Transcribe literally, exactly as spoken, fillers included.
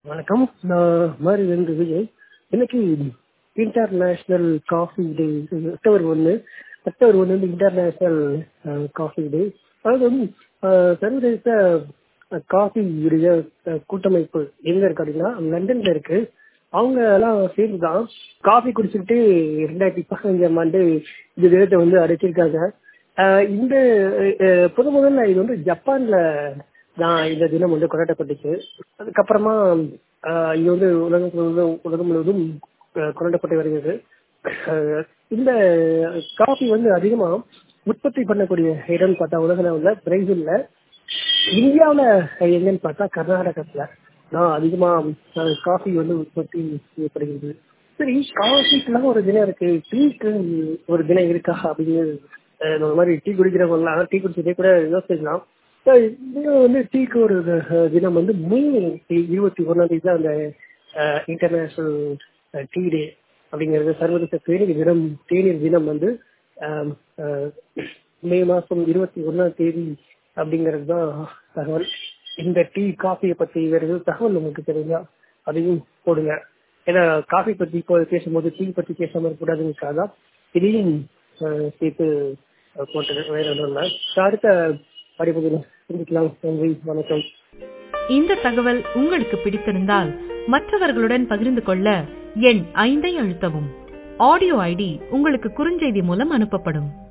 வணக்கம். நான் மாரிலிருந்து விஜய். இன்னைக்கு இன்டர்நேஷனல் காஃபி டே. அக்டோபர் ஒன்று அக்டோபர் ஒன்று வந்து இன்டர்நேஷனல் காஃபி டே. அதாவது வந்து அஹ், சர்வதேச அஹ், காஃபியுடைய அஹ், கூட்டமைப்பு எங்க இருக்கு அப்படின்னா லண்டன்ல இருக்கு. அவங்க எல்லாம் சேர்ந்துதான் காஃபி குடிச்சுக்கிட்டு ரெண்டாயிரத்தி பதினஞ்சாம் ஆண்டு இந்த தினத்தை வந்து அடைச்சிருக்காங்க. அஹ், இந்த அஹ், புது முதல்ல இது வந்து ஜப்பான்ல தான் இந்த தினம் வந்து கொண்டாடப்பட்டுச்சு. அதுக்கப்புறமா ஆஹ் இது வந்து உலகம் முழுவதும் உலகம் முழுவதும் ஆஹ் கொண்டாடப்பட்டு வருகிறது. ஆஹ் இந்த காஃபி வந்து அதிகமா உற்பத்தி பண்ணக்கூடிய இடம்னு பார்த்தா உலக லெவல்ல பிரேசில்ல, இந்தியாவில் எங்கன்னு பார்த்தா கர்நாடகத்துல தான் அதிகமா ஆஹ் காஃபி வந்து உற்பத்தி செய்யப்படுகிறது. சரி, காஃபிக்கெல்லாம் ஒரு தினம் இருக்கு, டீக்கு ஒரு தினம் இருக்கா அப்படின்னு ஆஹ் இந்த மாதிரி டீ குடிக்கிறவங்கலாம் டீ குடிச்சதே கூட யோசிக்கலாம். இது வந்து டீக்கு ஒரு அஹ், தினம் வந்து மே இருபத்தி ஒன்னாம் தேதி தான் அந்த இன்டர்நேஷனல் டீ டே அப்படிங்கிறது, சர்வதேச தேநீர் தினம். தேநீர் தினம் வந்து ஆம், அஹ், மே மாசம் இருபத்தி ஒன்னாம் தேதி அப்படிங்கிறது தான் தகவல். இந்த டீ காஃபியை பத்தி வேற எதுவும் தகவல் உங்களுக்கு தெரிஞ்சா அதையும் போடுங்க. ஏன்னா காஃபி பத்தி இப்போ பேசும்போது டீ பத்தி பேசாம இருக்கக்கூடாதுங்கிறதுக்காக தான் இதையும் அஹ், சேர்த்து அஹ், போட்டது. வேற ஒன்றும் இல்லை. அடுத்த படிப்பதில் சந்திக்கலாம். நன்றி, வணக்கம். இந்த தகவல் உங்களுக்கு பிடித்திருந்தால் மற்றவர்களுடன் பகிர்ந்து கொள்ள எண் ஐந்தை அழுத்தவும். ஆடியோ ஐடி உங்களுக்கு குறுஞ்செய்தி மூலம் அனுப்பப்படும்.